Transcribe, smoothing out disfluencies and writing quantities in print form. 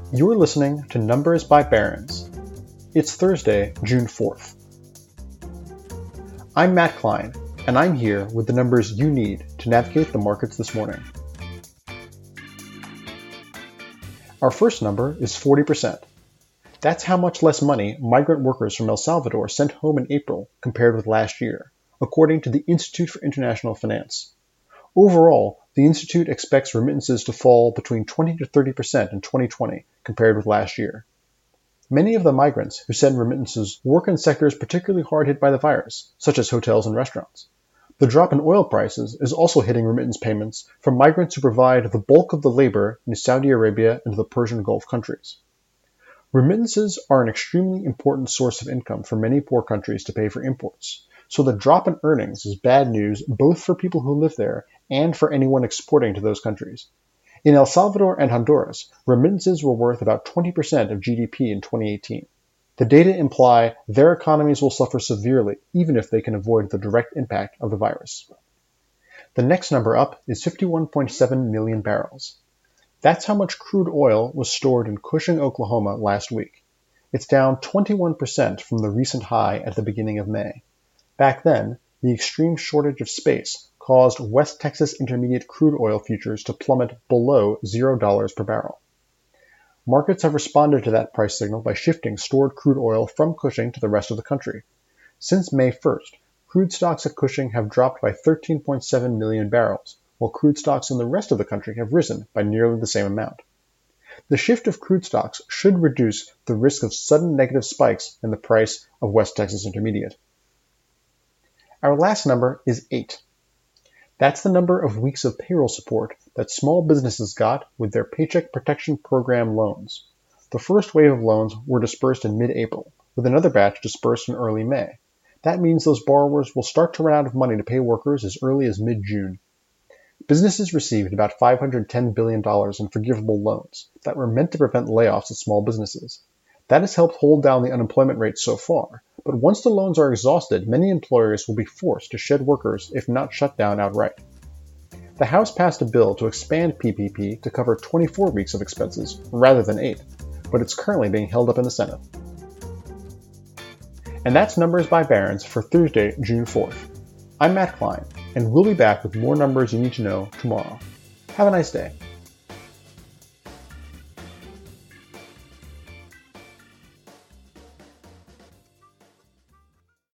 You're listening to Numbers by Barron's. It's Thursday, June 4th. I'm Matt Klein, and I'm here with the numbers you need to navigate the markets this morning. Our first number is 40%. That's how much less money migrant workers from El Salvador sent home in April compared with last year, according to the Institute for International Finance. Overall, the Institute expects remittances to fall between 20 to 30% in 2020 compared with last year. Many of the migrants who send remittances work in sectors particularly hard hit by the virus, such as hotels and restaurants. The drop in oil prices is also hitting remittance payments from migrants who provide the bulk of the labor in Saudi Arabia and the Persian Gulf countries. Remittances are an extremely important source of income for many poor countries to pay for imports, so the drop in earnings is bad news both for people who live there and for anyone exporting to those countries. In El Salvador and Honduras, remittances were worth about 20% of GDP in 2018. The data imply their economies will suffer severely even if they can avoid the direct impact of the virus. The next number up is 51.7 million barrels. That's how much crude oil was stored in Cushing, Oklahoma last week. It's down 21% from the recent high at the beginning of May. Back then, the extreme shortage of space caused West Texas Intermediate crude oil futures to plummet below $0 per barrel. Markets have responded to that price signal by shifting stored crude oil from Cushing to the rest of the country. Since May 1st, crude stocks at Cushing have dropped by 13.7 million barrels, while crude stocks in the rest of the country have risen by nearly the same amount. The shift of crude stocks should reduce the risk of sudden negative spikes in the price of West Texas Intermediate. Our last number is 8. That's the number of weeks of payroll support that small businesses got with their Paycheck Protection Program loans. The first wave of loans were dispersed in mid-April, with another batch dispersed in early May. That means those borrowers will start to run out of money to pay workers as early as mid-June. Businesses received about $510 billion in forgivable loans that were meant to prevent layoffs at small businesses. That has helped hold down the unemployment rate so far, but once the loans are exhausted, many employers will be forced to shed workers if not shut down outright. The House passed a bill to expand PPP to cover 24 weeks of expenses rather than 8, but it's currently being held up in the Senate. And that's Numbers by Barron's for Thursday, June 4th. I'm Matt Klein, and we'll be back with more numbers you need to know tomorrow. Have a nice day.